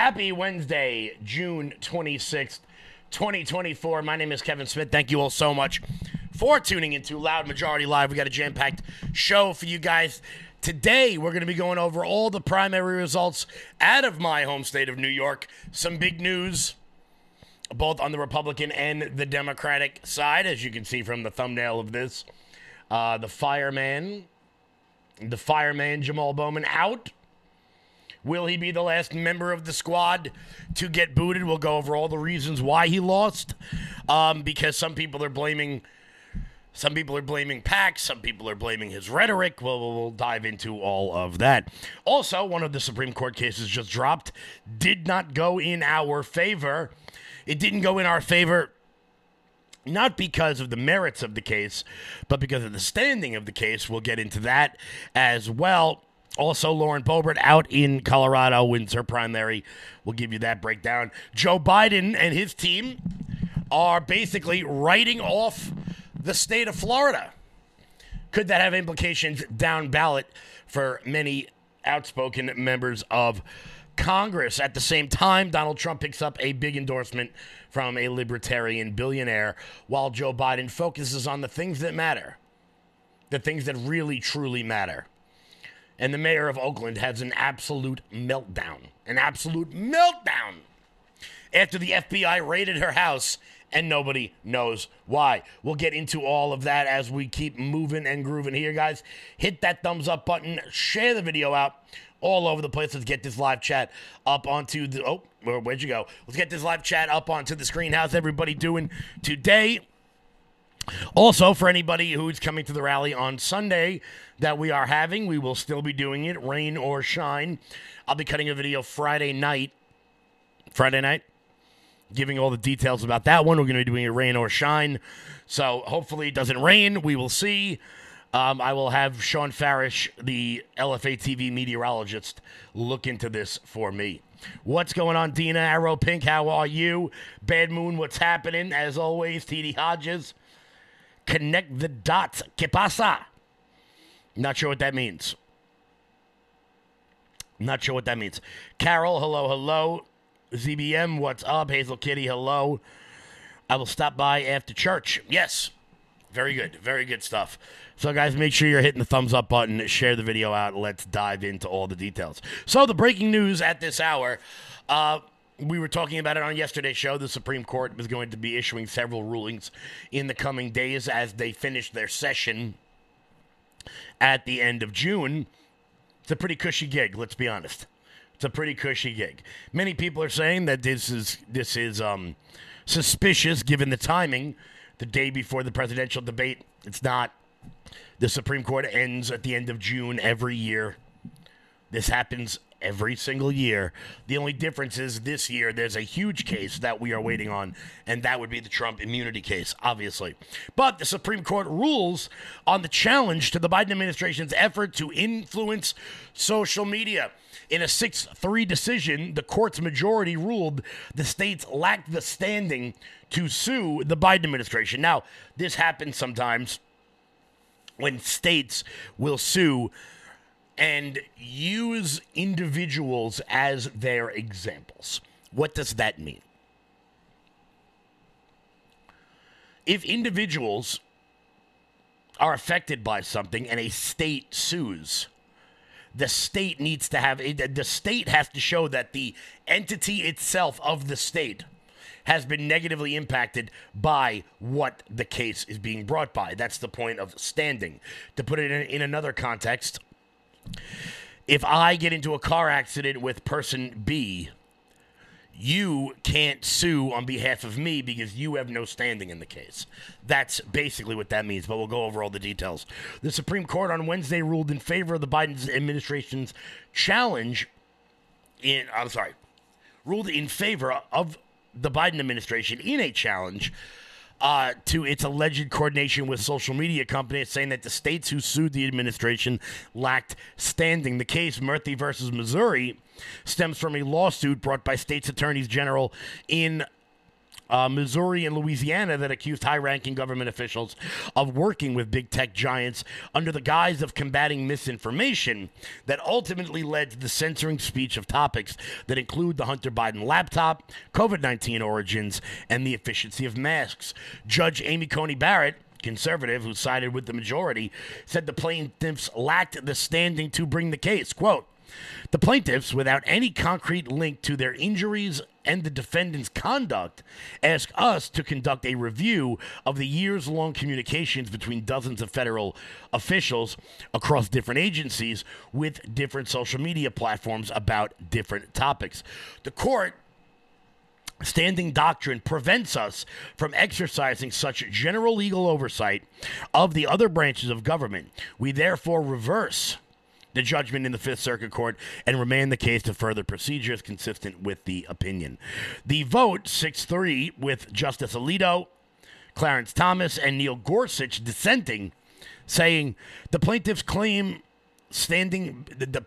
Happy Wednesday, June 26th, 2024. My name is Kevin Smith. Thank you all so much for tuning into Loud Majority Live. We got a jam-packed show for you guys. Today, we're going to be going over all the primary results out of my home state of New York. Some big news, both on the Republican and the Democratic side, as you can see from the thumbnail of this. The fireman Jamal Bowman out. Will he be the last member of the squad to get booted? We'll go over all the reasons why he lost. Because some people are blaming PAC, some people are blaming his rhetoric. We'll dive into all of that. Also, one of the Supreme Court cases just dropped. Did not go in our favor. It didn't go in our favor not because of the merits of the case, but because of the standing of the case. We'll get into that as well. Also, Lauren Boebert out in Colorado wins her primary. We'll give you that breakdown. Joe Biden and his team are basically writing off the state of Florida. Could that have implications down ballot for many outspoken members of Congress? At the same time, Donald Trump picks up a big endorsement from a libertarian billionaire, while Joe Biden focuses on the things that matter, the things that really, truly matter. And the mayor of Oakland has an absolute meltdown. After the FBI raided her house, and nobody knows why. We'll get into all of that as we keep moving and grooving here, guys. Hit that thumbs up button. Share the video out all over the place. Let's get this live chat up onto the... Oh, where'd you go? Let's get this live chat up onto the screen. How's everybody doing today? Also, for anybody who's coming to the rally on Sunday that we are having, we will still be doing it, rain or shine. I'll be cutting a video Friday night, giving all the details about that one. We're going to be doing it rain or shine. So hopefully it doesn't rain. We will see. I will have Sean Farish, the LFA TV meteorologist, look into this for me. What's going on, Dina? Arrow Pink, how are you? Bad Moon, what's happening? As always, TD Hodges. Connect the dots. ¿Qué pasa? Not sure what that means. Carol, hello. ZBM, what's up? Hazel Kitty, hello. I will stop by after church. Yes. Very good stuff. So, guys, make sure you're hitting the thumbs up button. Share the video out. Let's dive into all the details. So, the breaking news at this hour, we were talking about it on yesterday's show. The Supreme Court was going to be issuing several rulings in the coming days as they finish their session at the end of June. It's a pretty cushy gig, let's be honest. It's a pretty cushy gig. Many people are saying that this is suspicious given the timing. The day before the presidential debate. It's not. The Supreme Court ends at the end of June every year. This happens every single year. The only difference is this year there's a huge case that we are waiting on, and that would be the Trump immunity case, obviously. But the Supreme Court rules on the challenge to the Biden administration's effort to influence social media. In a 6-3 decision, the court's majority ruled the states lacked the standing to sue the Biden administration. Now, this happens sometimes when states will sue and use individuals as their examples. What does that mean? If individuals are affected by something and a state sues, the state has to show that the entity itself of the state has been negatively impacted by what the case is being brought by. That's the point of standing. To put it in another context, if I get into a car accident with person B, you can't sue on behalf of me because you have no standing in the case. That's basically what that means, but we'll go over all the details. The Supreme Court on Wednesday ruled in favor of the Biden administration's ruled in favor of the Biden administration in a challenge to its alleged coordination with social media companies, saying that the states who sued the administration lacked standing. The case, Murthy versus Missouri, stems from a lawsuit brought by states attorneys general in Missouri and Louisiana that accused high-ranking government officials of working with big tech giants under the guise of combating misinformation that ultimately led to the censoring speech of topics that include the Hunter Biden laptop, COVID-19 origins, and the efficiency of masks. Judge Amy Coney Barrett, conservative who sided with the majority, said the plaintiffs lacked the standing to bring the case. Quote, the plaintiffs, without any concrete link to their injuries and the defendant's conduct, ask us to conduct a review of the years-long communications between dozens of federal officials across different agencies with different social media platforms about different topics. The court standing doctrine prevents us from exercising such general legal oversight of the other branches of government. We therefore reverse the judgment in the Fifth Circuit Court and remand the case to further procedures consistent with the opinion. The vote, 6-3, with Justice Alito, Clarence Thomas, and Neil Gorsuch dissenting, saying the plaintiffs claim standing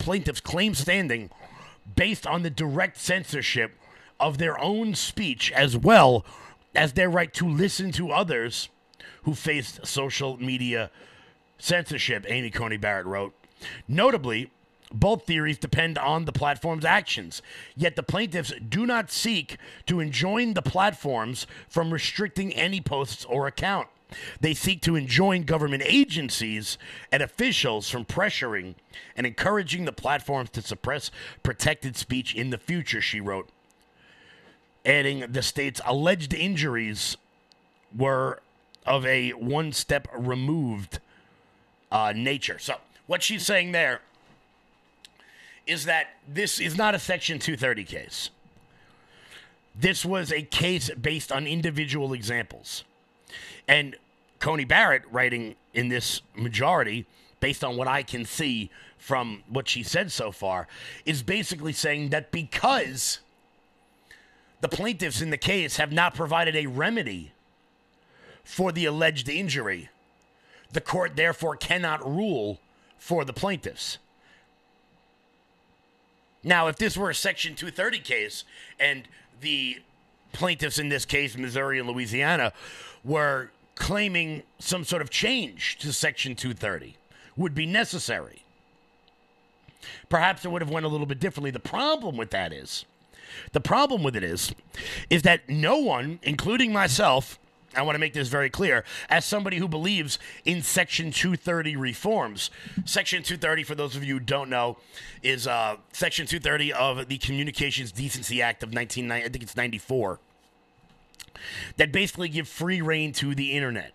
based on the direct censorship of their own speech, as well as their right to listen to others who faced social media censorship, Amy Coney Barrett wrote. Notably, both theories depend on the platform's actions, yet the plaintiffs do not seek to enjoin the platforms from restricting any posts or account. They seek to enjoin government agencies and officials from pressuring and encouraging the platforms to suppress protected speech in the future, she wrote, adding the state's alleged injuries were of a one-step removed nature. So what she's saying there is that this is not a Section 230 case. This was a case based on individual examples. And Coney Barrett, writing in this majority, based on what I can see from what she said so far, is basically saying that because the plaintiffs in the case have not provided a remedy for the alleged injury, the court therefore cannot rule for the plaintiffs. Now, if this were a Section 230 case and the plaintiffs in this case, Missouri and Louisiana, were claiming some sort of change to Section 230 would be necessary, perhaps it would have went a little bit differently. The problem with it is that no one, including myself, I want to make this very clear, as somebody who believes in Section 230 reforms. Section 230, for those of you who don't know, is Section 230 of the Communications Decency Act of 1994, that basically give free rein to the internet.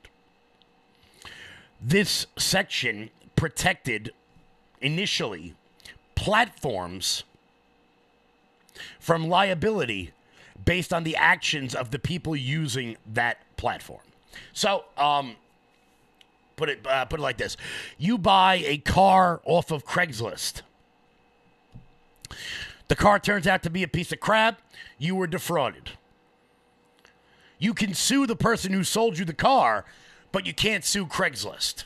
This section protected, initially, platforms from liability based on the actions of the people using that platform. So, put it like this: you buy a car off of Craigslist. The car turns out to be a piece of crap. You were defrauded. You can sue the person who sold you the car, but you can't sue Craigslist.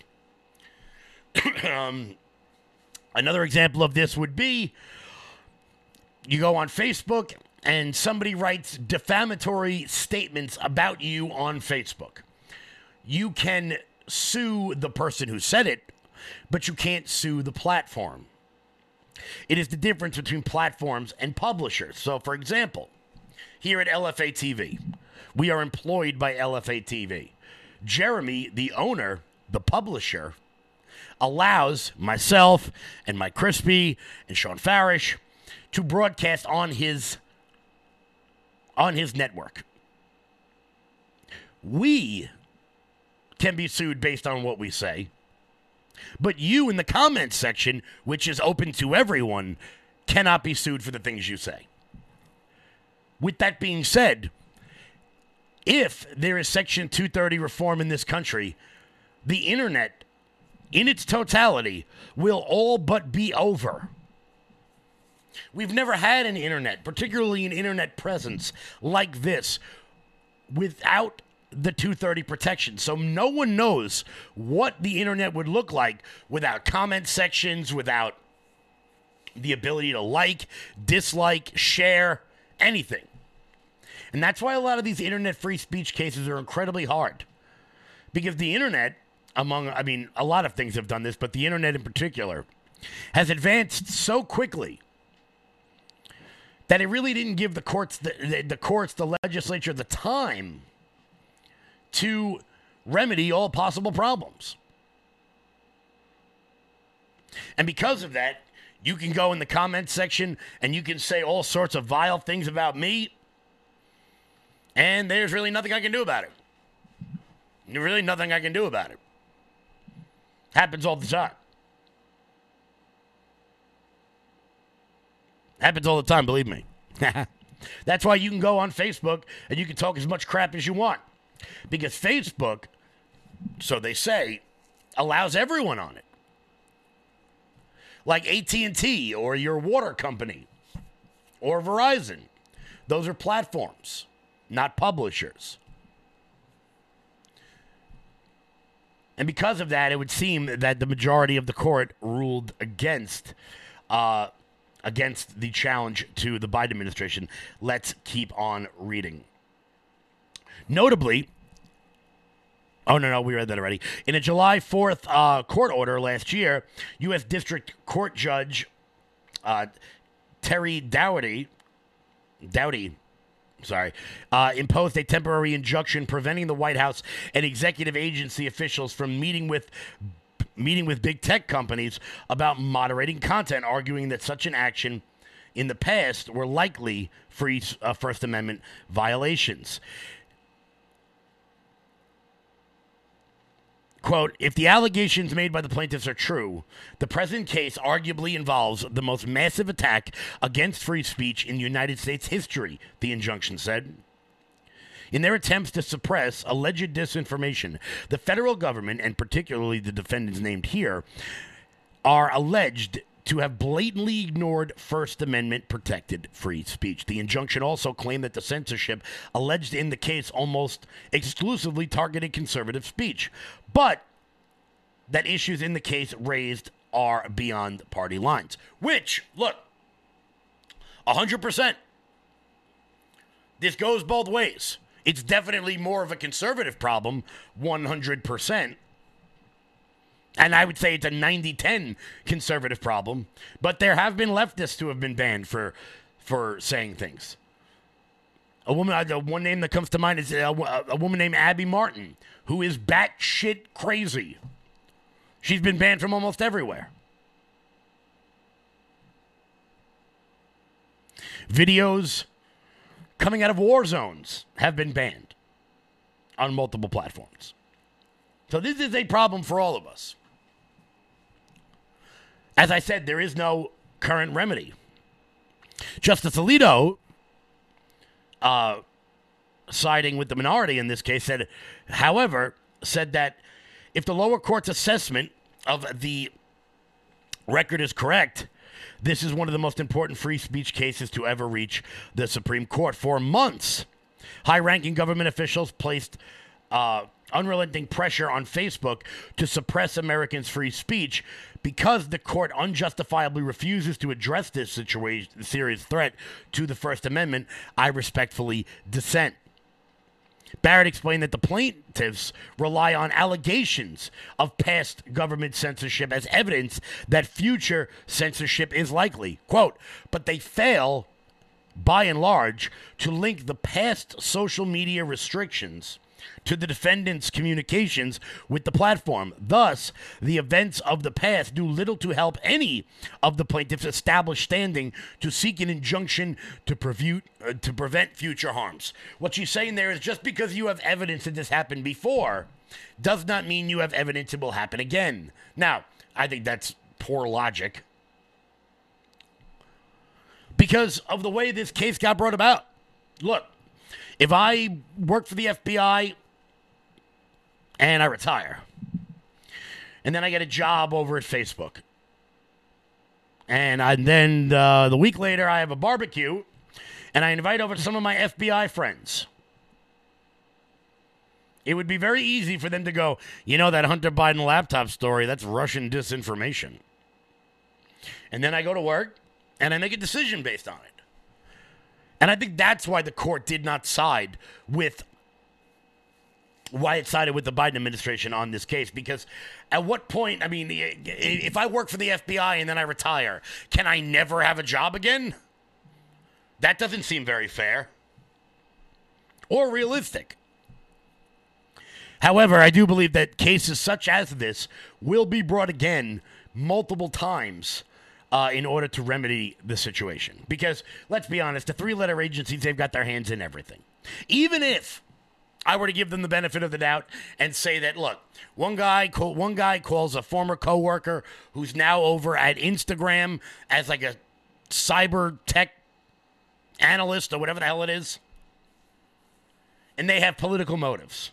Another example of this would be you go on Facebook and somebody writes defamatory statements about you on Facebook. You can sue the person who said it, but you can't sue the platform. It is the difference between platforms and publishers. So, for example, here at LFA TV, we are employed by LFA TV. Jeremy, the owner, the publisher, allows myself and Mike Crispy and Sean Farish to broadcast on his network. We can be sued based on what we say, but you in the comments section, which is open to everyone, cannot be sued for the things you say. With that being said, if there is Section 230 reform in this country, the internet in its totality will all but be over. We've never had an internet, particularly an internet presence like this, without the 230 protection. So no one knows what the internet would look like without comment sections, without the ability to like, dislike, share, anything. And that's why a lot of these internet free speech cases are incredibly hard. Because the internet, a lot of things have done this, but the internet in particular, has advanced so quickly that it really didn't give the courts, the legislature, the time to remedy all possible problems. And because of that, you can go in the comments section and you can say all sorts of vile things about me, and there's really nothing I can do about it. There's really nothing I can do about it. Happens all the time. Happens all the time, believe me. That's why you can go on Facebook and you can talk as much crap as you want. Because Facebook, so they say, allows everyone on it. Like AT&T or your water company or Verizon. Those are platforms, not publishers. And because of that, it would seem that the majority of the court ruled against the challenge to the Biden administration. Let's keep on reading. Notably, we read that already. In a July 4th court order last year, U.S. District Court Judge Terry Doughty imposed a temporary injunction preventing the White House and executive agency officials from meeting with big tech companies about moderating content, arguing that such an action in the past were likely First Amendment violations. Quote, if the allegations made by the plaintiffs are true, the present case arguably involves the most massive attack against free speech in United States history, the injunction said. In their attempts to suppress alleged disinformation, the federal government, and particularly the defendants named here, are alleged to have blatantly ignored First Amendment protected free speech. The injunction also claimed that the censorship alleged in the case almost exclusively targeted conservative speech, but that issues in the case raised are beyond party lines. Which, look, 100%. This goes both ways. It's definitely more of a conservative problem, 100%. And I would say it's a 90-10 conservative problem. But there have been leftists who have been banned for saying things. One name that comes to mind is a woman named Abby Martin, who is batshit crazy. She's been banned from almost everywhere. Videos coming out of war zones have been banned on multiple platforms. So this is a problem for all of us. As I said, there is no current remedy. Justice Alito, siding with the minority in this case, said that if the lower court's assessment of the record is correct, this is one of the most important free speech cases to ever reach the Supreme Court. For months, high-ranking government officials placed unrelenting pressure on Facebook to suppress Americans' free speech. Because the court unjustifiably refuses to address this serious threat to the First Amendment, I respectfully dissent. Barrett explained that the plaintiffs rely on allegations of past government censorship as evidence that future censorship is likely. Quote, but they fail, by and large, to link the past social media restrictions to the defendant's communications with the platform. Thus, the events of the past do little to help any of the plaintiffs establish standing to seek an injunction to prevent future harms. What she's saying there is just because you have evidence that this happened before does not mean you have evidence it will happen again. Now, I think that's poor logic because of the way this case got brought about. Look, if I work for the FBI and I retire, and then I get a job over at Facebook, and then the week later I have a barbecue, and I invite over some of my FBI friends, it would be very easy for them to go, you know, that Hunter Biden laptop story, that's Russian disinformation. And then I go to work, and I make a decision based on it. And I think that's why the court did not side with why it sided with the Biden administration on this case. Because at what point, I mean, if I work for the FBI and then I retire, can I never have a job again? That doesn't seem very fair or realistic. However, I do believe that cases such as this will be brought again multiple times in order to remedy the situation. Because, let's be honest, the three-letter agencies, they've got their hands in everything. Even if I were to give them the benefit of the doubt and say that, look, one guy calls a former coworker who's now over at Instagram as like a cyber tech analyst or whatever the hell it is, and they have political motives.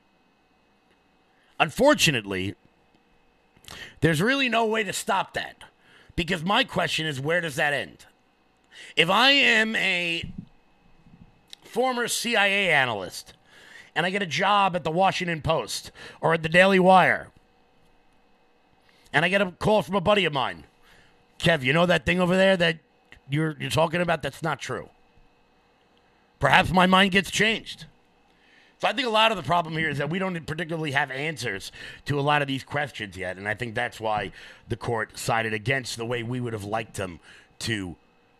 Unfortunately, there's really no way to stop that. Because my question is, where does that end? If I am a former CIA analyst and I get a job at the Washington Post or at the Daily Wire, and I get a call from a buddy of mine, Kev, you know that thing over there that you're talking about? That's not true. Perhaps my mind gets changed. So I think a lot of the problem here is that we don't particularly have answers to a lot of these questions yet, and I think that's why the court sided against the way we would have liked them to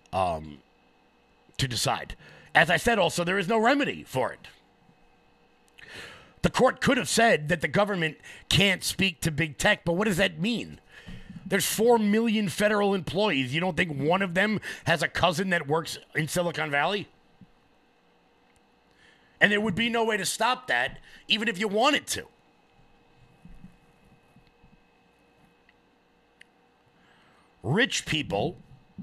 decide. As I said, also, there is no remedy for it. The court could have said that the government can't speak to big tech, but what does that mean? There's 4 million federal employees. You don't think one of them has a cousin that works in Silicon Valley? And there would be no way to stop that, even if you wanted to. Rich people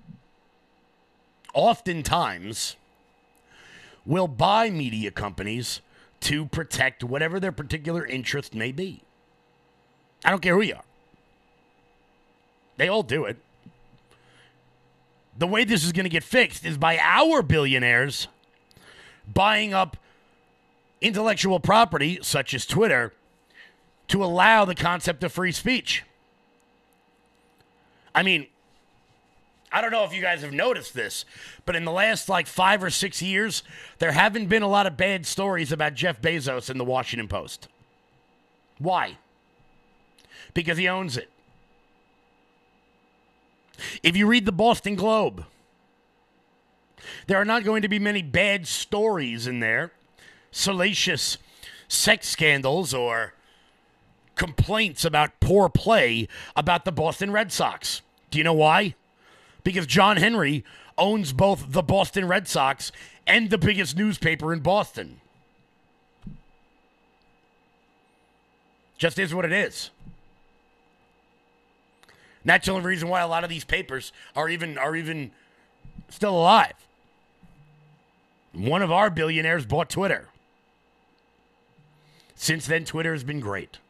oftentimes will buy media companies to protect whatever their particular interest may be. I don't care who you are. They all do it. The way this is going to get fixed is by our billionaires buying up intellectual property, such as Twitter, to allow the concept of free speech. I mean, I don't know if you guys have noticed this, but in the last 5 or 6 years, there haven't been a lot of bad stories about Jeff Bezos in the Washington Post. Why? Because he owns it. If you read the Boston Globe, there are not going to be many bad stories in there, salacious sex scandals or complaints about poor play about the Boston Red Sox. Do you know why? Because John Henry owns both the Boston Red Sox and the biggest newspaper in Boston. Just is what it is. And that's the only reason why a lot of these papers are even still alive. One of our billionaires bought Twitter. Since then, Twitter has been great.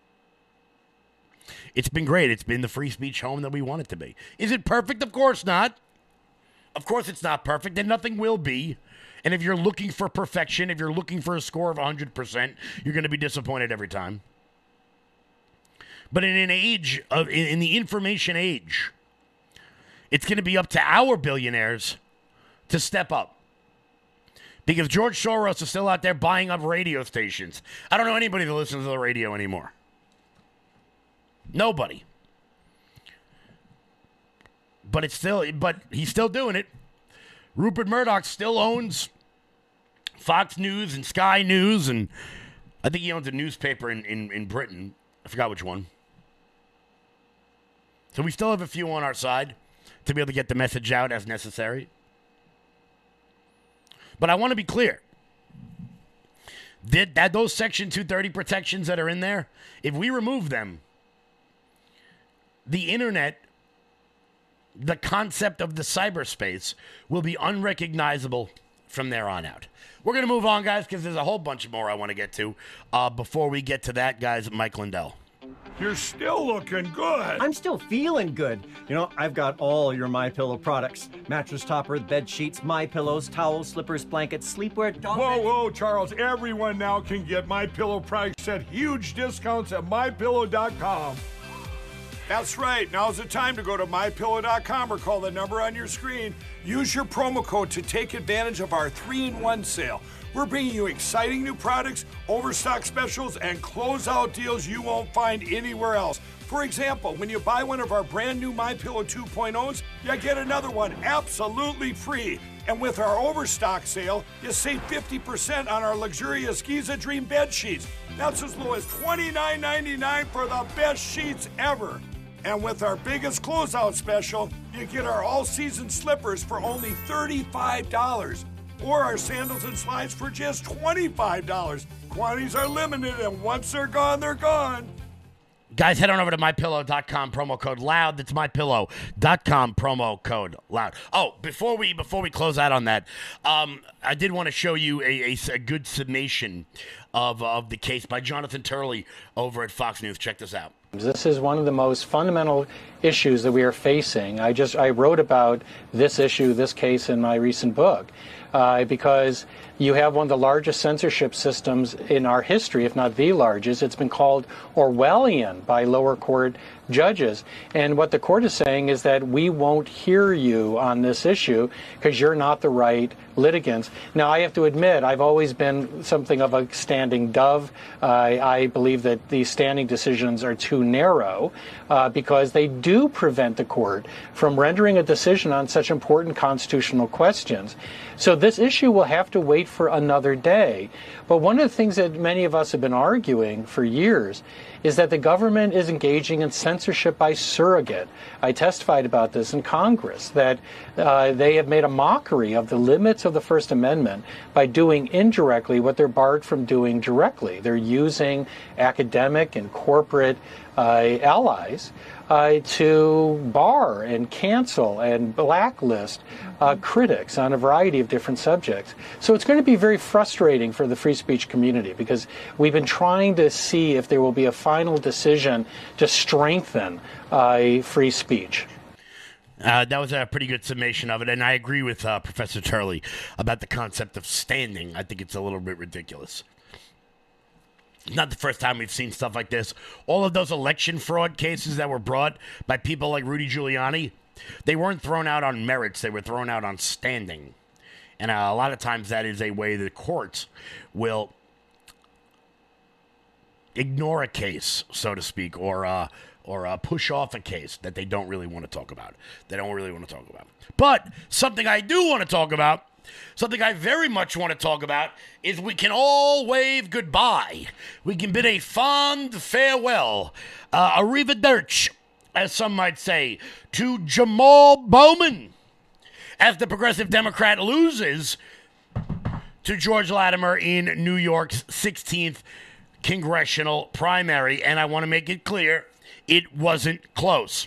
It's been great. It's been the free speech home that we want it to be. Is it perfect? Of course not. Of course it's not perfect, and nothing will be. And if you're looking for perfection, if you're looking for a score of 100%, you're going to be disappointed every time. But in an age of, in the information age, it's going to be up to our billionaires to step up. Because George Soros is still out there buying up radio stations. I don't know anybody that listens to the radio anymore. Nobody. But he's still doing it. Rupert Murdoch still owns Fox News and Sky News, and I think he owns a newspaper in Britain. I forgot which one. So we still have a few on our side to be able to get the message out as necessary. But I want to be clear. That those Section 230 protections that are in there, if we remove them, the internet, the concept of the cyberspace, will be unrecognizable from there on out. We're going to move on, guys, because there's a whole bunch more I want to get to. Before we get to that, guys, Mike Lindell. You're still looking good. I'm still feeling good. You know, I've got all your MyPillow products. Mattress topper, bed sheets, MyPillows, towels, slippers, blankets, sleepwear, dog beds. Whoa, Charles. Everyone now can get MyPillow products at huge discounts at MyPillow.com. That's right. Now's the time to go to MyPillow.com or call the number on your screen. Use your promo code to take advantage of our 3-in-1 sale. We're bringing you exciting new products, overstock specials, and closeout deals you won't find anywhere else. For example, when you buy one of our brand new MyPillow 2.0s, you get another one absolutely free. And with our overstock sale, you save 50% on our luxurious Giza Dream bed sheets. That's as low as $29.99 for the best sheets ever. And with our biggest closeout special, you get our all-season slippers for only $35. Or our sandals and slides for just $25. Quantities are limited, and once they're gone, they're gone. Guys, head on over to MyPillow.com, promo code LOUD. That's MyPillow.com, promo code LOUD. Oh, before we close out on that, I did want to show you a good summation of the case by Jonathan Turley over at Fox News. Check this out. This is one of the most fundamental issues that we are facing. I wrote about this issue, this case, in my recent book, because you have one of the largest censorship systems in our history, if not the largest. It's been called Orwellian by lower court judges. And what the court is saying is that we won't hear you on this issue because you're not the right litigants. Now, I have to admit, I've always been something of a standing dove. I believe that these standing decisions are too narrow because they do prevent the court from rendering a decision on such important constitutional questions. So this issue will have to wait for another day. But one of the things that many of us have been arguing for years is that the government is engaging in censorship by surrogate. I testified about this in Congress, that they have made a mockery of the limits of the First Amendment by doing indirectly what they're barred from doing directly. They're using academic and corporate allies to bar and cancel and blacklist critics on a variety of different subjects. So it's going to be very frustrating for the free speech community because we've been trying to see if there will be a final decision to strengthen free speech. That was a pretty good summation of it, and I agree with Professor Turley about the concept of standing. I think it's a little bit ridiculous. Not the first time we've seen stuff like this. All of those election fraud cases that were brought by people like Rudy Giuliani, they weren't thrown out on merits. They were thrown out on standing. And a lot of times that is a way the courts will ignore a case, so to speak, or push off a case that they don't really want to talk about. But something I do want to talk about, something I very much want to talk about, is we can all wave goodbye. We can bid a fond farewell, arrivederci, as some might say, to Jamal Bowman, as the Progressive Democrat loses to George Latimer in New York's 16th congressional primary. And I want to make it clear, it wasn't close.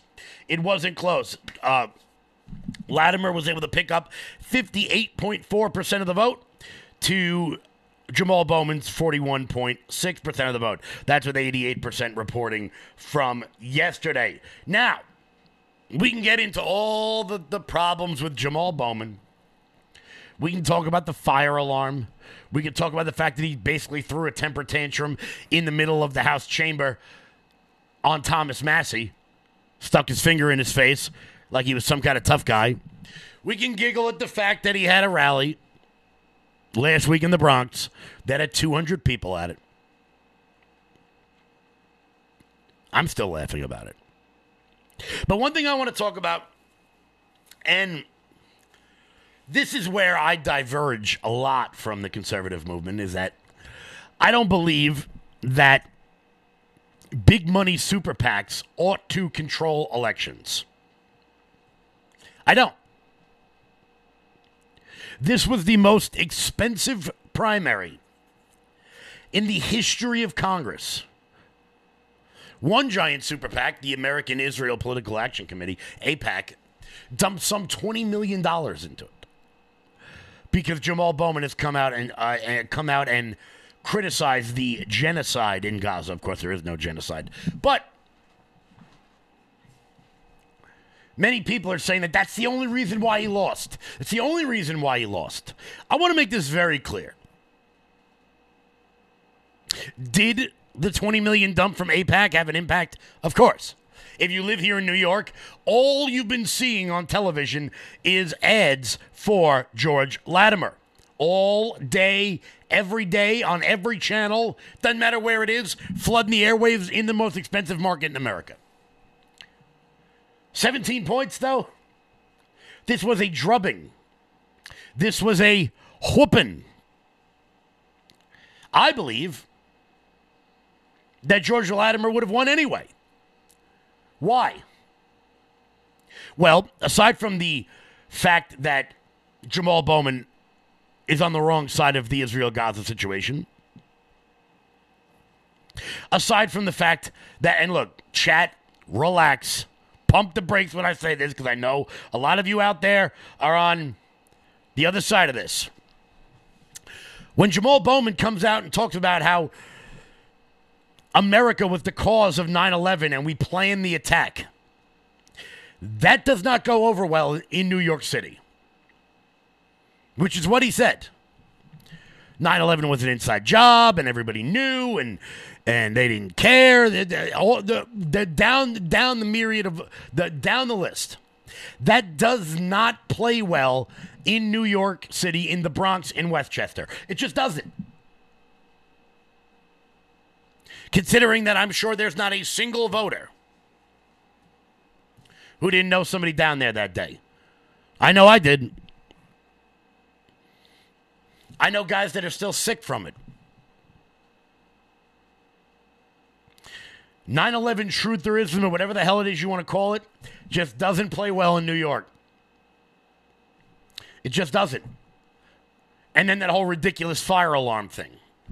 Latimer was able to pick up 58.4% of the vote to Jamal Bowman's 41.6% of the vote. That's with 88% reporting from yesterday. Now, we can get into all the problems with Jamal Bowman. We can talk about the fire alarm. We can talk about the fact that he basically threw a temper tantrum in the middle of the House chamber on Thomas Massie, stuck his finger in his face like he was some kind of tough guy. We can giggle at the fact that he had a rally last week in the Bronx that had 200 people at it. I'm still laughing about it. But one thing I want to talk about, and this is where I diverge a lot from the conservative movement, is that I don't believe that big money super PACs ought to control elections. I don't. This was the most expensive primary in the history of Congress. One giant super PAC, the American Israel Political Action Committee, AIPAC, dumped some $20 million into it because Jamal Bowman has come out and criticized the genocide in Gaza. Of course, there is no genocide, but many people are saying that that's the only reason why he lost. It's the only reason why he lost. I want to make this very clear. Did the $20 million dump from AIPAC have an impact? Of course. If you live here in New York, all you've been seeing on television is ads for George Latimer. All day, every day, on every channel, doesn't matter where it is, flooding the airwaves in the most expensive market in America. 17 points, though. This was a drubbing. This was a whooping. I believe that George Latimer would have won anyway. Why? Well, aside from the fact that Jamal Bowman is on the wrong side of the Israel-Gaza situation, aside from the fact that, and look, chat, relax, pump the brakes when I say this, because I know a lot of you out there are on the other side of this. When Jamal Bowman comes out and talks about how America was the cause of 9/11 and we planned the attack, that does not go over well in New York City, which is what he said. 9/11 was an inside job and everybody knew and they didn't care. Down the list. That does not play well in New York City, in the Bronx, in Westchester. It just doesn't. Considering that I'm sure there's not a single voter who didn't know somebody down there that day. I know I didn't. I know guys that are still sick from it. 9/11 trutherism, or whatever the hell it is you want to call it, just doesn't play well in New York. It just doesn't. And then that whole ridiculous fire alarm thing.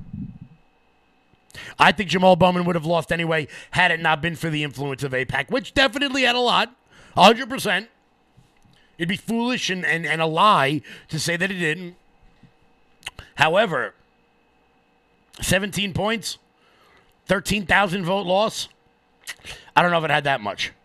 I think Jamal Bowman would have lost anyway had it not been for the influence of AIPAC, which definitely had a lot, 100%. It'd be foolish and a lie to say that it didn't. However, 17 points, 13,000 vote loss. I don't know if it had that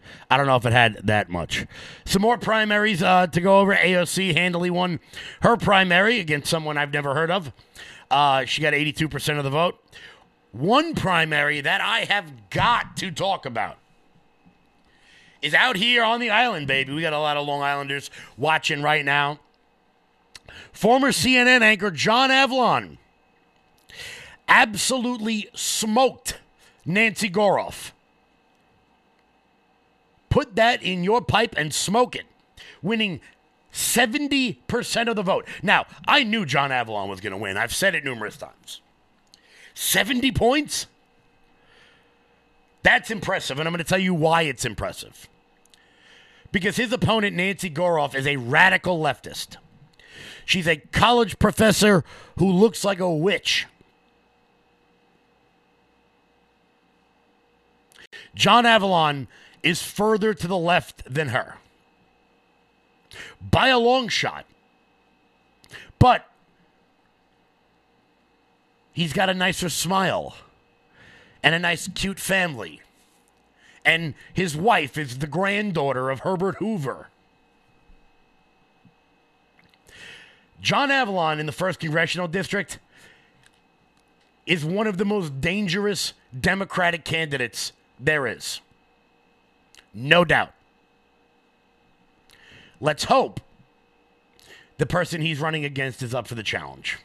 much. Some more primaries to go over. AOC handily won her primary against someone I've never heard of. She got 82% of the vote. One primary that I have got to talk about is out here on the island, baby. We got a lot of Long Islanders watching right now. Former CNN anchor John Avlon absolutely smoked Nancy Goroff. Put that in your pipe and smoke it, winning 70% of the vote. Now, I knew John Avlon was going to win. I've said it numerous times. 70 points? That's impressive, and I'm going to tell you why it's impressive. Because his opponent, Nancy Goroff, is a radical leftist. She's a college professor who looks like a witch. John Avlon is further to the left than her. By a long shot. But he's got a nicer smile and a nice, cute family. And his wife is the granddaughter of Herbert Hoover. John Avlon in the 1st Congressional District is one of the most dangerous Democratic candidates there is. No doubt. Let's hope the person he's running against is up for the challenge.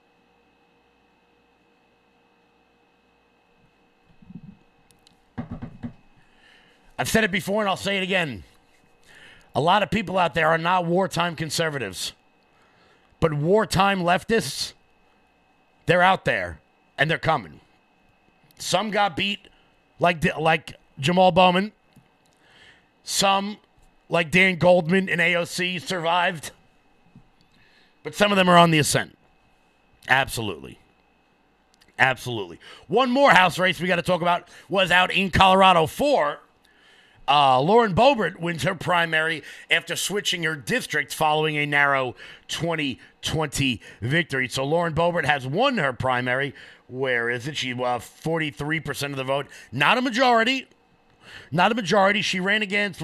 I've said it before and I'll say it again. A lot of people out there are not wartime conservatives. But wartime leftists, they're out there and they're coming. Some got beat like Jamal Bowman. Some, like Dan Goldman and AOC, survived. But some of them are on the ascent. Absolutely. Absolutely. One more House race we got to talk about was out in Colorado. Lauren Boebert wins her primary after switching her district following a narrow 2020 victory. So Lauren Boebert has won her primary. Where is it? She 43% of the vote. Not a majority. Not a majority. She ran against,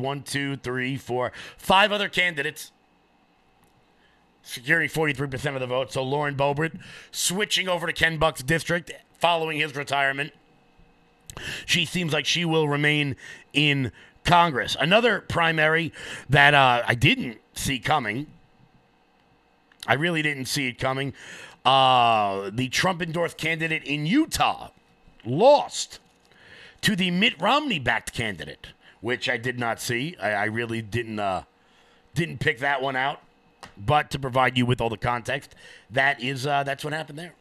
5 other candidates, securing 43% of the vote. So Lauren Boebert switching over to Ken Buck's district following his retirement. She seems like she will remain in Congress. Another primary that I didn't see coming, I really didn't see it coming, the Trump-endorsed candidate in Utah lost to the Mitt Romney-backed candidate, which I did not see. I really didn't pick that one out. But to provide you with all the context, that's what happened there.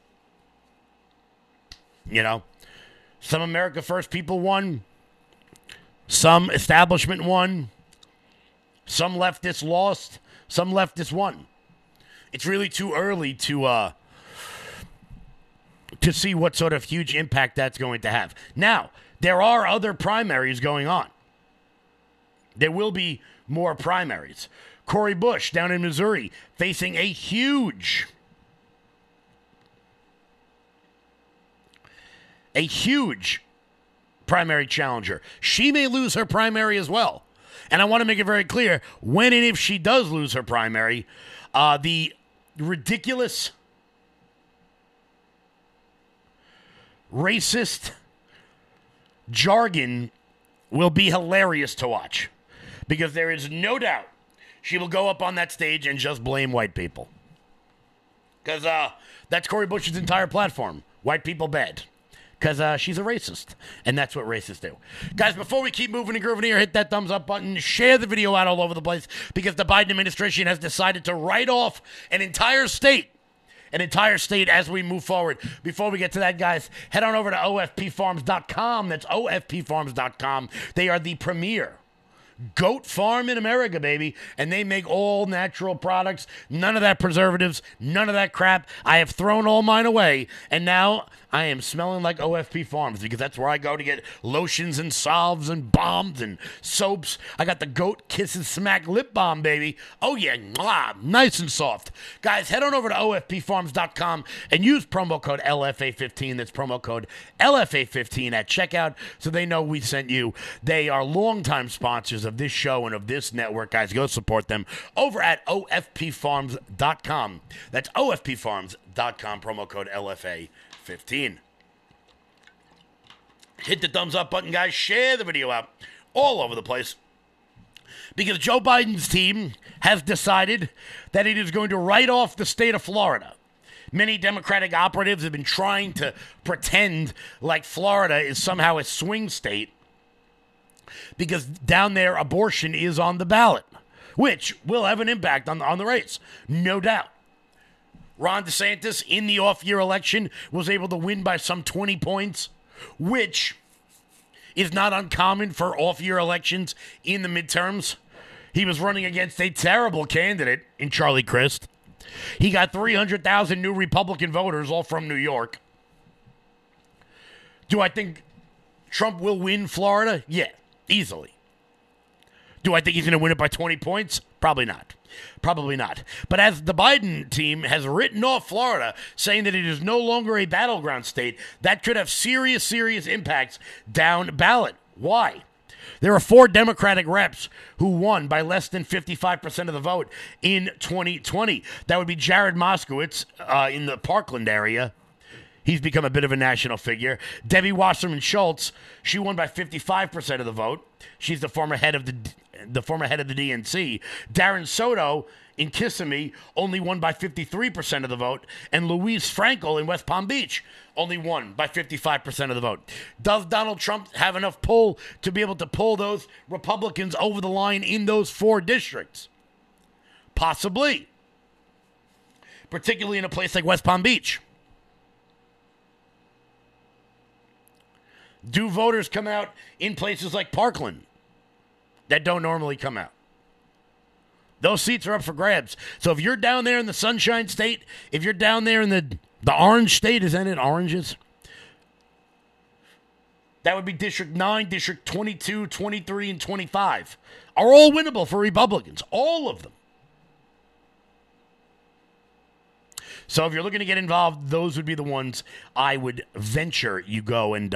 You know, some America First people won, some establishment won, some leftists lost, some leftists won. It's really too early to see what sort of huge impact that's going to have. Now, there are other primaries going on. There will be more primaries. Cori Bush down in Missouri facing a huge primary challenger. She may lose her primary as well. And I want to make it very clear, when and if she does lose her primary, the ridiculous, racist jargon will be hilarious to watch. Because there is no doubt she will go up on that stage and just blame white people. Because that's Cori Bush's entire platform. White people bad. Because she's a racist. And that's what racists do. Guys, before we keep moving and grooving here, hit that thumbs up button. Share the video out all over the place. Because the Biden administration has decided to write off an entire state as we move forward. Before we get to that, guys, head on over to ofpfarms.com. That's ofpfarms.com. They are the premier goat farm in America, baby. And they make all natural products. None of that preservatives. None of that crap. I have thrown all mine away. And now I am smelling like OFP Farms because that's where I go to get lotions and salves and balms and soaps. I got the Goat Kisses Smack Lip Balm, baby. Oh, yeah. Mwah, nice and soft. Guys, head on over to ofpfarms.com and use promo code LFA15. That's promo code LFA15 at checkout so they know we sent you. They are longtime sponsors of this show and of this network. Guys, go support them over at ofpfarms.com. That's ofpfarms.com, promo code LFA15. Hit the thumbs up button, guys. Share the video out all over the place. Because Joe Biden's team has decided that it is going to write off the state of Florida. Many Democratic operatives have been trying to pretend like Florida is somehow a swing state because down there abortion is on the ballot, which will have an impact on the race, no doubt. Ron DeSantis, in the off-year election, was able to win by some 20 points, which is not uncommon for off-year elections in the midterms. He was running against a terrible candidate in Charlie Crist. He got 300,000 new Republican voters, all from New York. Do I think Trump will win Florida? Yeah, easily. Do I think he's going to win it by 20 points? Probably not. Probably not. But as the Biden team has written off Florida, saying that it is no longer a battleground state, that could have serious, serious impacts down ballot. Why? There are 4 Democratic reps who won by less than 55% of the vote in 2020. That would be Jared Moskowitz in the Parkland area. He's become a bit of a national figure. Debbie Wasserman Schultz, she won by 55% of the vote. She's the former head of the DNC. Darren Soto in Kissimmee only won by 53% of the vote. And Louise Frankel in West Palm Beach only won by 55% of the vote. Does Donald Trump have enough pull to be able to pull those Republicans over the line in those 4 districts? Possibly. Particularly in a place like West Palm Beach. Do voters come out in places like Parkland that don't normally come out? Those seats are up for grabs. So if you're down there in the Sunshine State, if you're down there in the Orange State, isn't it oranges? That would be District 9, District 22, 23, and 25. Are all winnable for Republicans. All of them. So if you're looking to get involved, those would be the ones I would venture you go and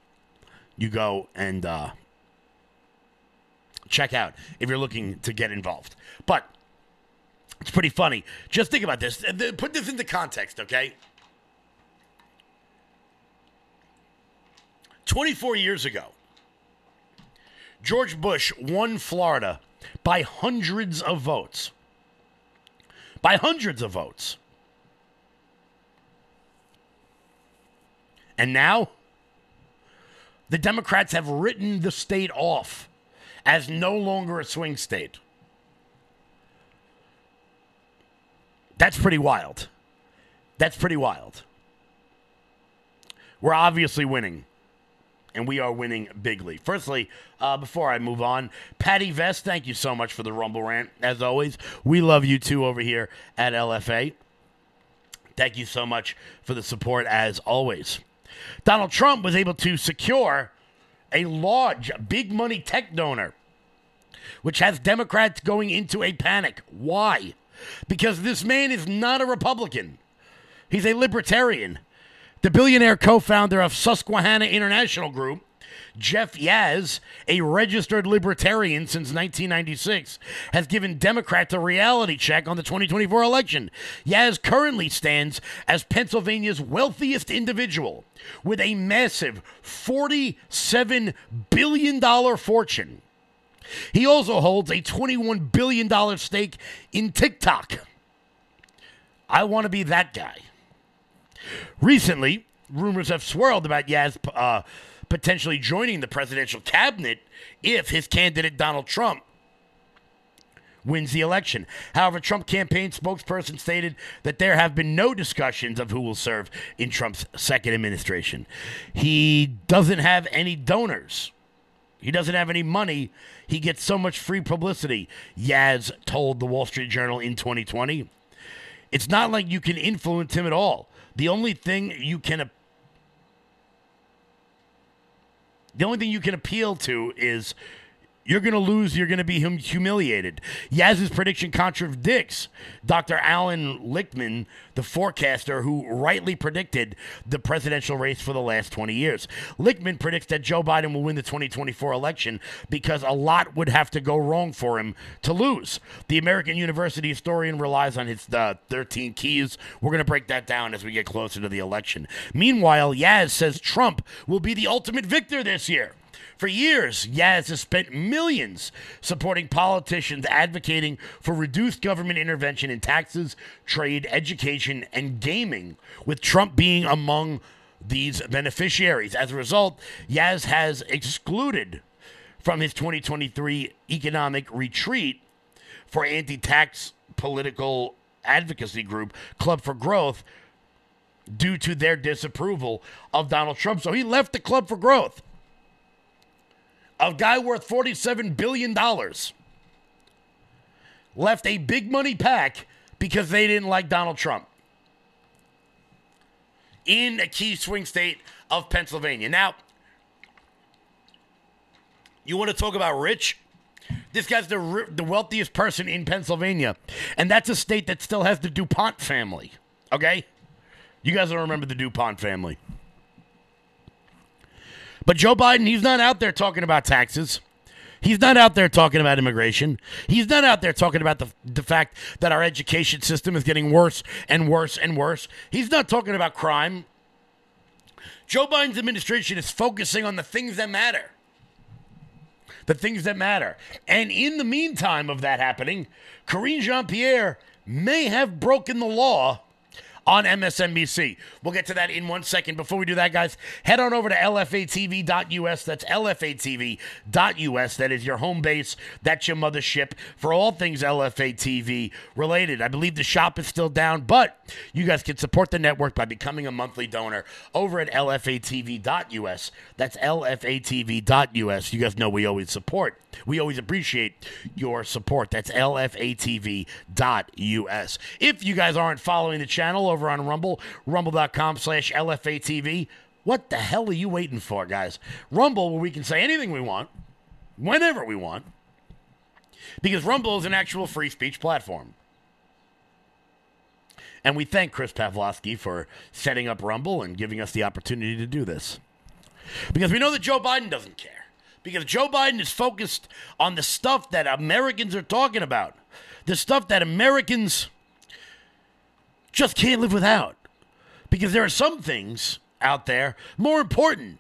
check out if you're looking to get involved. But it's pretty funny. Just think about this. Put this into context, okay? 24 years ago, George Bush won Florida by hundreds of votes. By hundreds of votes. And now, the Democrats have written the state off as no longer a swing state. That's pretty wild. That's pretty wild. We're obviously winning. And we are winning bigly. Firstly, before I move on, Patty Vest, thank you so much for the Rumble rant. As always, we love you too over here at LFA. Thank you so much for the support as always. Donald Trump was able to secure a large, big money tech donor, which has Democrats going into a panic. Why? Because this man is not a Republican. He's a libertarian. The billionaire co-founder of Susquehanna International Group, Jeff Yaz, a registered libertarian since 1996, has given Democrats a reality check on the 2024 election. Yaz currently stands as Pennsylvania's wealthiest individual with a massive $47 billion fortune. He also holds a $21 billion stake in TikTok. I want to be that guy. Recently, rumors have swirled about Yaz potentially joining the presidential cabinet if his candidate Donald Trump wins the election. However, Trump campaign spokesperson stated that there have been no discussions of who will serve in Trump's second administration. He doesn't have any donors. He doesn't have any money. He gets so much free publicity, Yaz told the Wall Street Journal in 2020. It's not like you can influence him at all. The only thing you can appeal to is you're going to lose, you're going to be humiliated. Yaz's prediction contradicts Dr. Alan Lichtman, the forecaster who rightly predicted the presidential race for the last 20 years. Lichtman predicts that Joe Biden will win the 2024 election because a lot would have to go wrong for him to lose. The American University historian relies on his 13 keys. We're going to break that down as we get closer to the election. Meanwhile, Yaz says Trump will be the ultimate victor this year. For years, Yaz has spent millions supporting politicians advocating for reduced government intervention in taxes, trade, education, and gaming, with Trump being among these beneficiaries. As a result, Yaz has excluded from his 2023 economic retreat for anti-tax political advocacy group Club for Growth due to their disapproval of Donald Trump. So he left the Club for Growth. A guy worth $47 billion left a big money pack because they didn't like Donald Trump in a key swing state of Pennsylvania. Now, you want to talk about rich? This guy's the wealthiest person in Pennsylvania, and that's a state that still has the DuPont family, okay? You guys don't remember the DuPont family. But Joe Biden, he's not out there talking about taxes. He's not out there talking about immigration. He's not out there talking about the fact that our education system is getting worse and worse and worse. He's not talking about crime. Joe Biden's administration is focusing on the things that matter. The things that matter. And in the meantime of that happening, Karine Jean-Pierre may have broken the law on MSNBC. We'll get to that in 1 second. Before we do that, guys, head on over to LFATV.us. That's LFATV.us. That is your home base. That's your mothership for all things LFATV related. I believe the shop is still down, but you guys can support the network by becoming a monthly donor over at LFATV.us. That's LFATV.us. You guys know we always support. We always appreciate your support. That's LFATV.us. If you guys aren't following the channel over on Rumble, rumble.com/LFATV, what the hell are you waiting for, guys? Rumble, where we can say anything we want, whenever we want, because Rumble is an actual free speech platform. And we thank Chris Pavlovsky for setting up Rumble and giving us the opportunity to do this. Because we know that Joe Biden doesn't care. Because Joe Biden is focused on the stuff that Americans are talking about. The stuff that Americans just can't live without. Because there are some things out there more important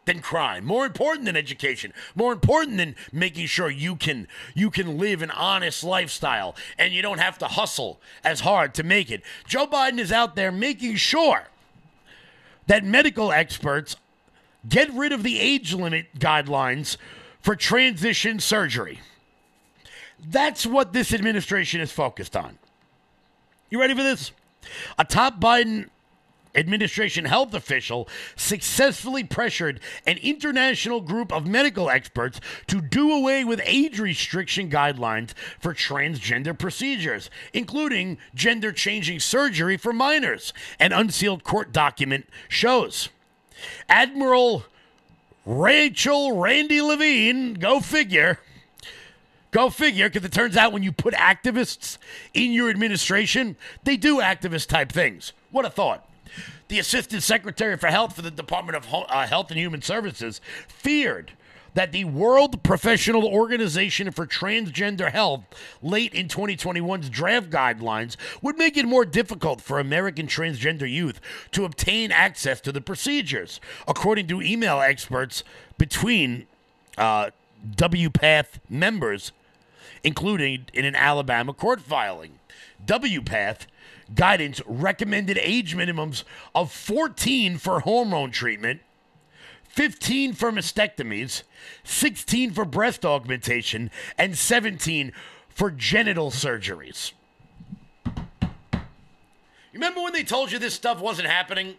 than crime, more important than education, more important than making sure you can live an honest lifestyle and you don't have to hustle as hard to make it. Joe Biden is out there making sure that medical experts get rid of the age limit guidelines for transition surgery. That's what this administration is focused on. You ready for this? A top Biden administration health official successfully pressured an international group of medical experts to do away with age restriction guidelines for transgender procedures, including gender-changing surgery for minors, an unsealed court document shows. Admiral Rachel Randy Levine, go figure, because it turns out when you put activists in your administration, they do activist-type things. What a thought. The Assistant Secretary for Health for the Department of Health and Human Services feared that the World Professional Organization for Transgender Health late in 2021's draft guidelines would make it more difficult for American transgender youth to obtain access to the procedures, according to email experts between WPATH members, including in an Alabama court filing. WPATH guidance recommended age minimums of 14 for hormone treatment, 15 for mastectomies, 16 for breast augmentation, and 17 for genital surgeries. You remember when they told you this stuff wasn't happening?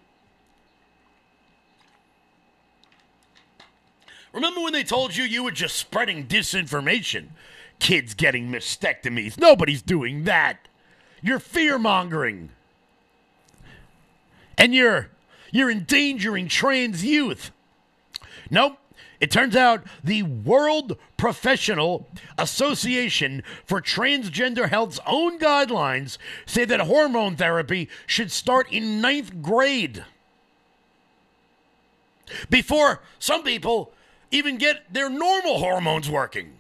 Remember when they told you were just spreading disinformation? Kids getting mastectomies. Nobody's doing that. You're fear-mongering. And you're endangering trans youth. Nope. It turns out the World Professional Association for Transgender Health's own guidelines say that hormone therapy should start in 9th grade. Before some people even get their normal hormones working.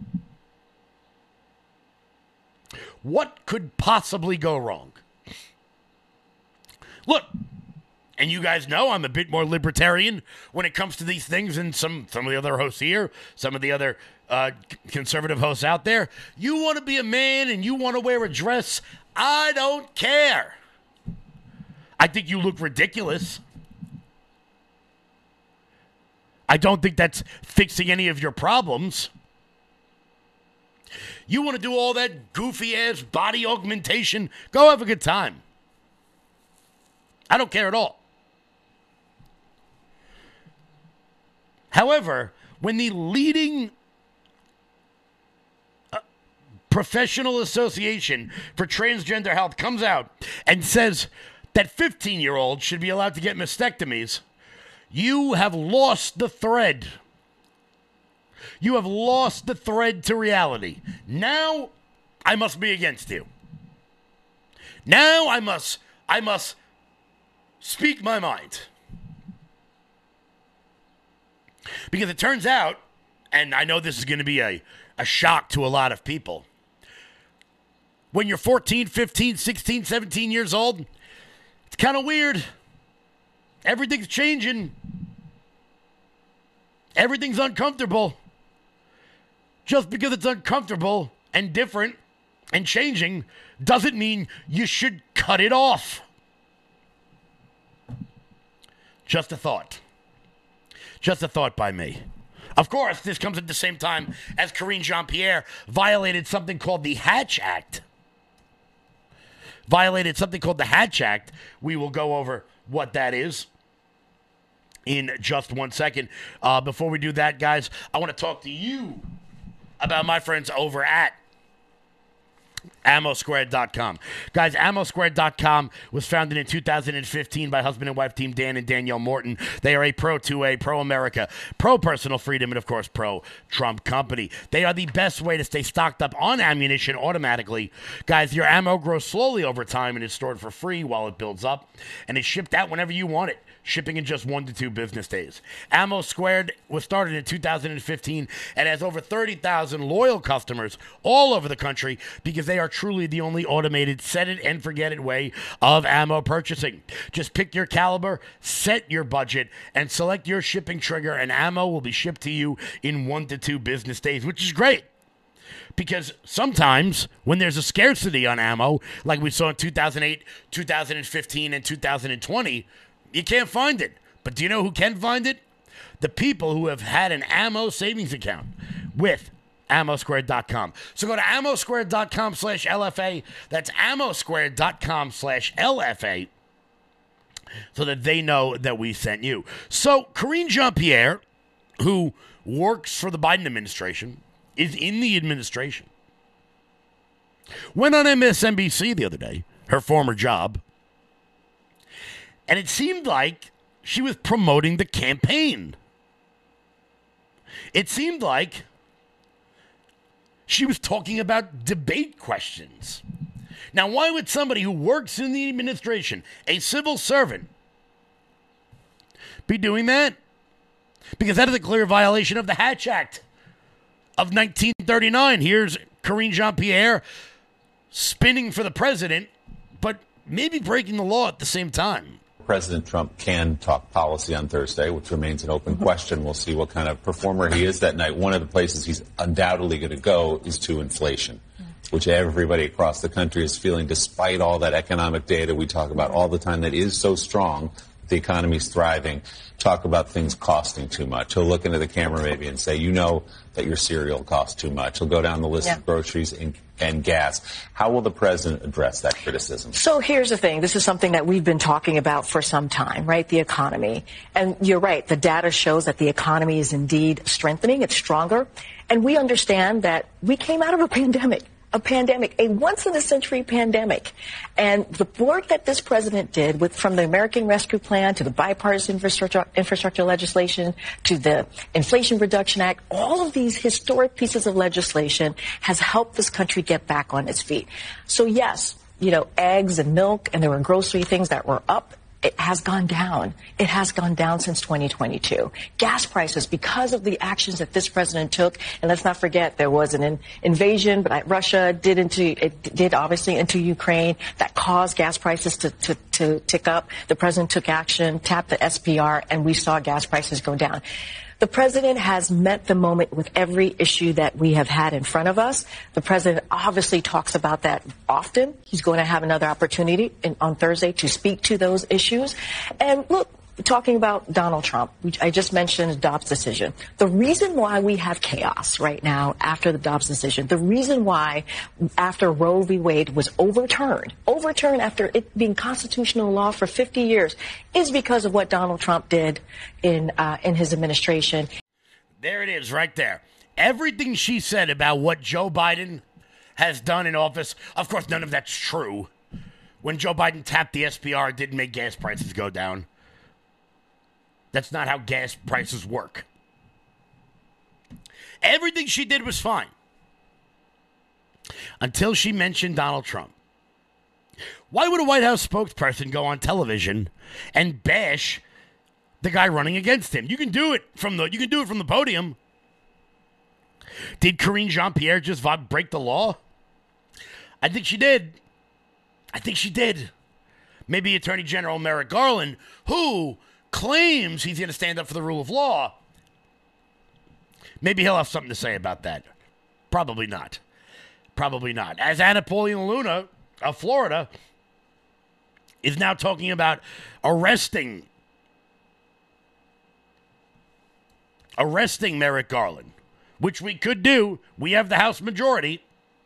What could possibly go wrong? Look, and you guys know I'm a bit more libertarian when it comes to these things than some of the other hosts here, some of the other conservative hosts out there. You want to be a man and you want to wear a dress, I don't care. I think you look ridiculous. I don't think that's fixing any of your problems. You want to do all that goofy-ass body augmentation? Go have a good time. I don't care at all. However, when the leading professional association for transgender health comes out and says that 15-year-olds should be allowed to get mastectomies, you have lost the thread. You have lost the thread to reality. Now, I must be against you. Now, I must speak my mind. Because it turns out, and I know this is going to be a shock to a lot of people, when you're 14, 15, 16, 17 years old, it's kind of weird. Everything's changing. Everything's uncomfortable. Just because it's uncomfortable and different and changing doesn't mean you should cut it off. Just a thought. Just a thought by me. Of course, this comes at the same time as Karine Jean-Pierre violated something called the Hatch Act. We will go over what that is in just 1 second. Before we do that, guys, I want to talk to you about my friends over at AmmoSquared.com. Guys, AmmoSquared.com was founded in 2015 by husband and wife team Dan and Danielle Morton. They are a pro-2A, pro-America, pro-personal freedom, and, of course, pro-Trump company. They are the best way to stay stocked up on ammunition automatically. Guys, your ammo grows slowly over time and is stored for free while it builds up, and is shipped out whenever you want it. shipping in just 1 to 2 business days. Ammo Squared was started in 2015 and has over 30,000 loyal customers all over the country because they are truly the only automated set it and forget it way of ammo purchasing. Just pick your caliber, set your budget, and select your shipping trigger, and ammo will be shipped to you in 1 to 2 business days, which is great. Because sometimes when there's a scarcity on ammo, like we saw in 2008, 2015, and 2020, you can't find it. But do you know who can find it? The people who have had an ammo savings account with ammosquared.com. So go to ammosquared.com/LFA. That's ammosquared.com/LFA so that they know that we sent you. So Karine Jean-Pierre, who works for the Biden administration, is in the administration, went on MSNBC the other day, her former job, and it seemed like she was promoting the campaign. It seemed like she was talking about debate questions. Now, why would somebody who works in the administration, a civil servant, be doing that? Because that is a clear violation of the Hatch Act of 1939. Here's Karine Jean-Pierre spinning for the president, but maybe breaking the law at the same time. President Trump can talk policy on Thursday, which remains an open question. We'll see what kind of performer he is that night. One of the places he's undoubtedly going to go is to inflation, which everybody across the country is feeling, despite all that economic data we talk about all the time that is so strong. The economy's thriving. Talk about things costing too much. He'll look into the camera maybe and say, you know that your cereal costs too much. He'll go down the list of groceries and gas. How will the president address that criticism? So here's the thing. This is something that we've been talking about for some time, right? The economy. And you're right. The data shows that the economy is indeed strengthening. It's stronger. And we understand that we came out of a pandemic, a once-in-a-century pandemic. And the work that this president did from the American Rescue Plan to the bipartisan infrastructure legislation to the Inflation Reduction Act, all of these historic pieces of legislation has helped this country get back on its feet. So, yes, eggs and milk, and there were grocery things that were up. It has gone down. It has gone down since 2022. Gas prices, because of the actions that this president took, and let's not forget there was an invasion, but Russia did obviously into Ukraine that caused gas prices to tick up. The president took action, tapped the SPR, and we saw gas prices go down. The president has met the moment with every issue that we have had in front of us. The president obviously talks about that often. He's going to have another opportunity on Thursday to speak to those issues. And look, talking about Donald Trump, I just mentioned Dobbs' decision. The reason why we have chaos right now after the Dobbs decision, the reason why after Roe v. Wade was overturned after it being constitutional law for 50 years, is because of what Donald Trump did in his administration. There it is right there. Everything she said about what Joe Biden has done in office, of course, none of that's true. When Joe Biden tapped the SPR, it didn't make gas prices go down. That's not how gas prices work. Everything she did was fine. Until she mentioned Donald Trump. Why would a White House spokesperson go on television and bash the guy running against him? You can do it from the podium. Did Karine Jean-Pierre just break the law? I think she did. Maybe Attorney General Merrick Garland, who claims he's going to stand up for the rule of law, maybe he'll have something to say about that. Probably not. As Anna Paulina of Florida is now talking about arresting Merrick Garland, which we could do. We have the House majority.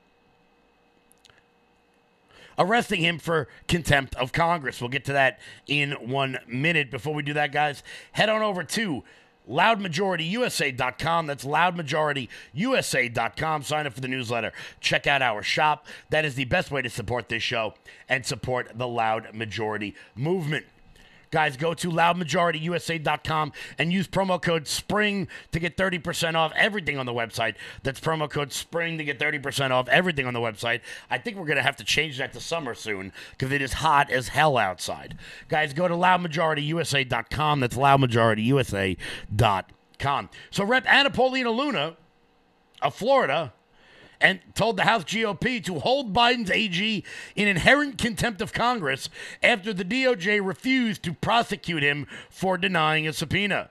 Arresting him for contempt of Congress. We'll get to that in 1 minute. Before we do that, guys, head on over to loudmajorityusa.com. That's loudmajorityusa.com. Sign up for the newsletter. Check out our shop. That is the best way to support this show and support the Loud Majority movement. Guys, go to loudmajorityusa.com and use promo code SPRING to get 30% off everything on the website. That's promo code SPRING to get 30% off everything on the website. I think we're going to have to change that to summer soon because it is hot as hell outside. Guys, go to loudmajorityusa.com. That's loudmajorityusa.com. So Rep. Anna Paulina Luna of Florida and told the House GOP to hold Biden's AG in inherent contempt of Congress after the DOJ refused to prosecute him for denying a subpoena.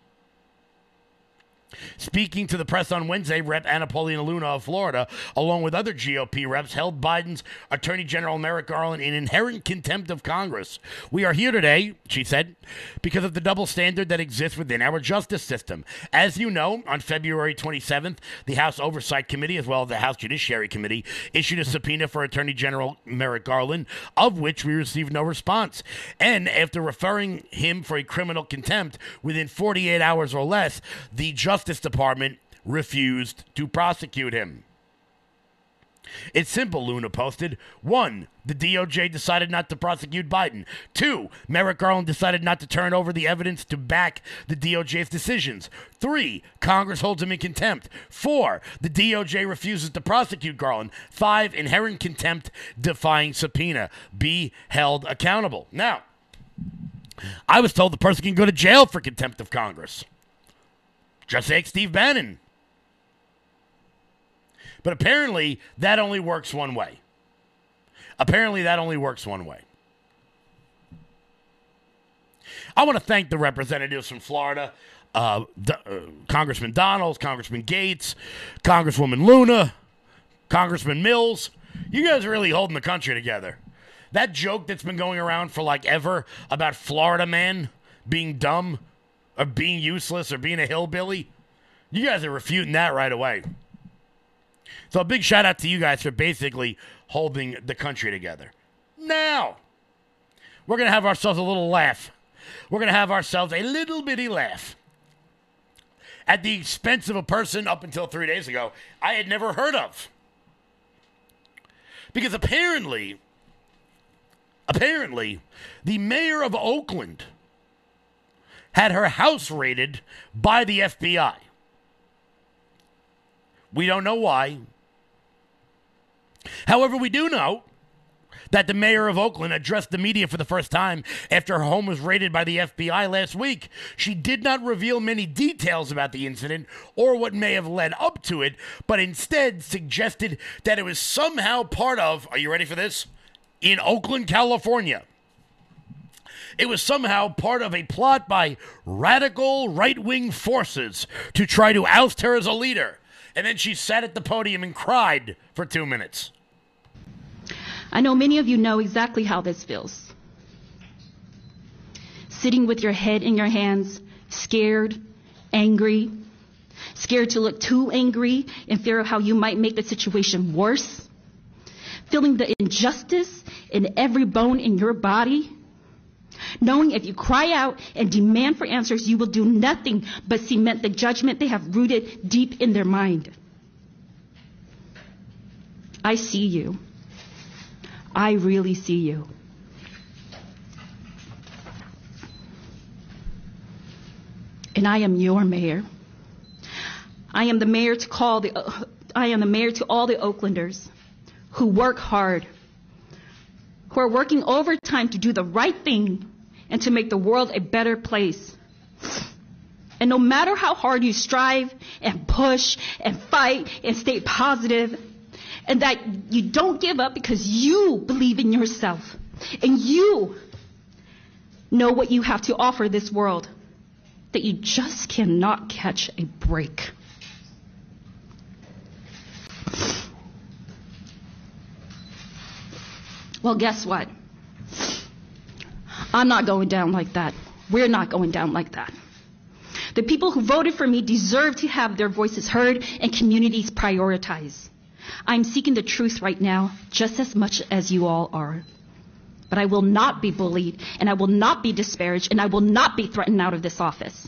Speaking to the press on Wednesday, Rep. Anna Paulina Luna of Florida, along with other GOP reps, held Biden's Attorney General Merrick Garland in inherent contempt of Congress. We are here today, she said, because of the double standard that exists within our justice system. As you know, on February 27th, the House Oversight Committee, as well as the House Judiciary Committee, issued a subpoena for Attorney General Merrick Garland, of which we received no response. And after referring him for a criminal contempt within 48 hours or less, the Justice Department refused to prosecute him. It's simple, Luna posted. 1, the DOJ decided not to prosecute Biden. 2, Merrick Garland decided not to turn over the evidence to back the DOJ's decisions. 3, Congress holds him in contempt. 4, the DOJ refuses to prosecute Garland. 5, inherent contempt defying subpoena. Be held accountable. Now, I was told the person can go to jail for contempt of Congress. Just like Steve Bannon. But apparently, that only works one way. I want to thank the representatives from Florida, Congressman Donalds, Congressman Gates, Congresswoman Luna, Congressman Mills. You guys are really holding the country together. That joke that's been going around for like ever about Florida man being dumb, or being useless, or being a hillbilly, you guys are refuting that right away. So a big shout out to you guys for basically holding the country together. Now, we're going to have ourselves a little laugh. We're going to have ourselves a little bitty laugh at the expense of a person up until 3 days ago I had never heard of. Because apparently, the mayor of Oakland had her house raided by the FBI. We don't know why. However, we do know that the mayor of Oakland addressed the media for the first time after her home was raided by the FBI last week. She did not reveal many details about the incident or what may have led up to it, but instead suggested that it was somehow part of, are you ready for this? In Oakland, California. It was somehow part of a plot by radical right-wing forces to try to oust her as a leader. And then she sat at the podium and cried for 2 minutes. I know many of you know exactly how this feels. Sitting with your head in your hands, scared, angry, scared to look too angry in fear of how you might make the situation worse. Feeling the injustice in every bone in your body. Knowing if you cry out and demand for answers, you will do nothing but cement the judgment they have rooted deep in their mind. I see you. I really see you. And I am your mayor. I am the mayor to all the Oaklanders who work hard, who are working overtime to do the right thing and to make the world a better place. And no matter how hard you strive and push and fight and stay positive, and that you don't give up because you believe in yourself and you know what you have to offer this world, that you just cannot catch a break. Well, guess what? I'm not going down like that. We're not going down like that. The people who voted for me deserve to have their voices heard and communities prioritized. I'm seeking the truth right now just as much as you all are. But I will not be bullied, and I will not be disparaged, and I will not be threatened out of this office.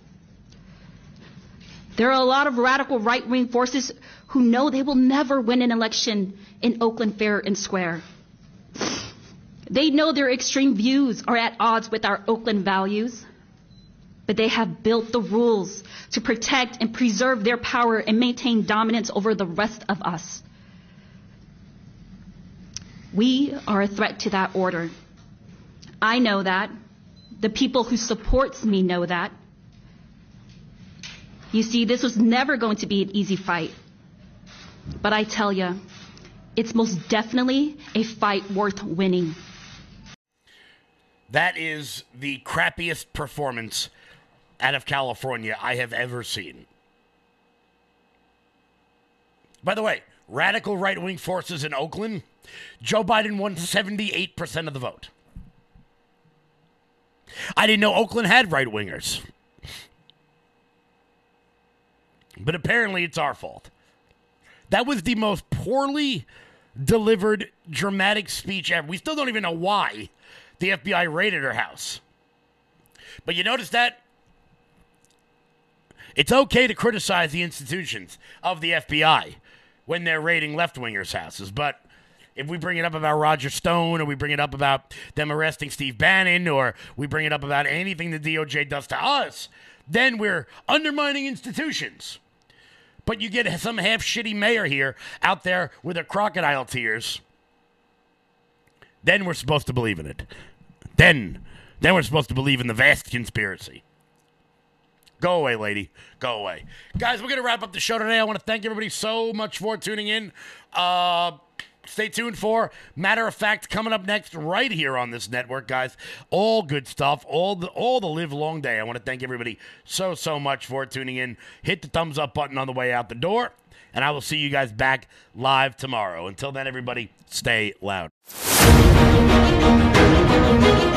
There are a lot of radical right-wing forces who know they will never win an election in Oakland fair and square. They know their extreme views are at odds with our Oakland values, but they have built the rules to protect and preserve their power and maintain dominance over the rest of us. We are a threat to that order. I know that. The people who supports me know that. You see, this was never going to be an easy fight. But I tell you, it's most definitely a fight worth winning. That is the crappiest performance out of California I have ever seen. By the way, radical right-wing forces in Oakland, Joe Biden won 78% of the vote. I didn't know Oakland had right-wingers. But apparently it's our fault. That was the most poorly delivered dramatic speech ever. We still don't even know why the FBI raided her house. But you notice that? It's okay to criticize the institutions of the FBI when they're raiding left-wingers' houses. But if we bring it up about Roger Stone, or we bring it up about them arresting Steve Bannon, or we bring it up about anything the DOJ does to us, then we're undermining institutions. But you get some half-shitty mayor here out there with her crocodile tears. Then we're supposed to believe in it. Then we're supposed to believe in the vast conspiracy. Go away, lady. Go away. Guys, we're going to wrap up the show today. I want to thank everybody so much for tuning in. Stay tuned for Matter of Fact coming up next right here on this network, guys. All good stuff. All the live long day. I want to thank everybody so much for tuning in. Hit the thumbs up button on the way out the door, and I will see you guys back live tomorrow. Until then, everybody, stay loud.